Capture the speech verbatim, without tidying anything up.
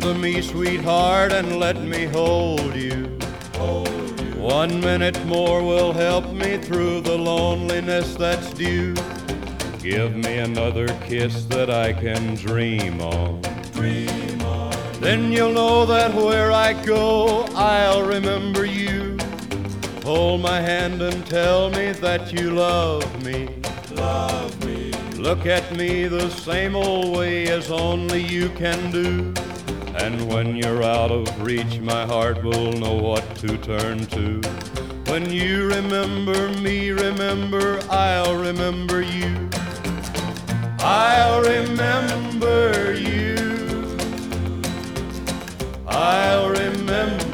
to me, sweetheart, and let me hold you. One minute more will help me through the loneliness that's due. Give me another kiss that I can dream on. Dream on. Then you'll know that where I go, I'll remember you. Hold my hand and tell me that you love me. Love me. Look at me the same old way as only you can do. And when you're out of reach, my heart will know what to turn to. When you remember me, remember, I'll remember you. I'll remember you. I'll remember